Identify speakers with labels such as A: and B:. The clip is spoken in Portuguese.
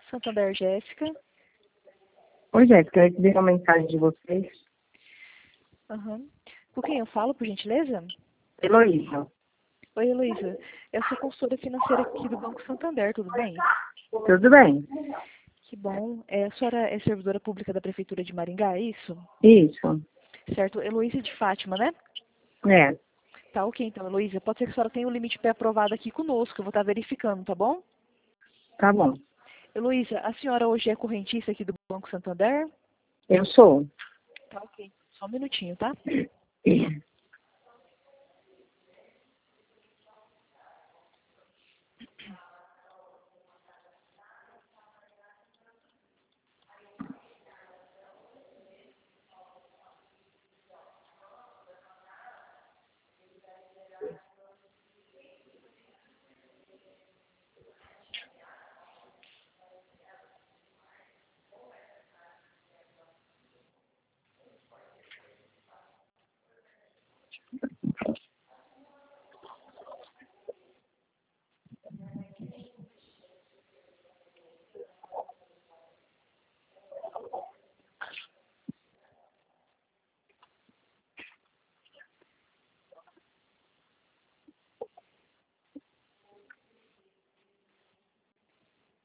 A: Santander, Jéssica.
B: Oi, Jéssica, eu recebi uma mensagem de vocês.
A: Uhum. Com quem eu falo, por gentileza?
B: Heloísa.
A: Oi, Heloísa. Eu sou consultora financeira aqui do Banco Santander, tudo bem?
B: Tudo bem?
A: Que bom. A senhora é servidora pública da Prefeitura de Maringá, é isso?
B: Isso.
A: Certo. Heloísa de Fátima, né?
B: É,
A: Tá ok, então, Heloísa. Pode ser que a senhora tenha o limite pré-aprovado aqui conosco, eu vou estar verificando, tá bom?
B: tá bom.
A: Heloísa, a senhora hoje é correntista aqui do Banco Santander?
B: Eu sou.
A: Tá ok. Só um minutinho, tá?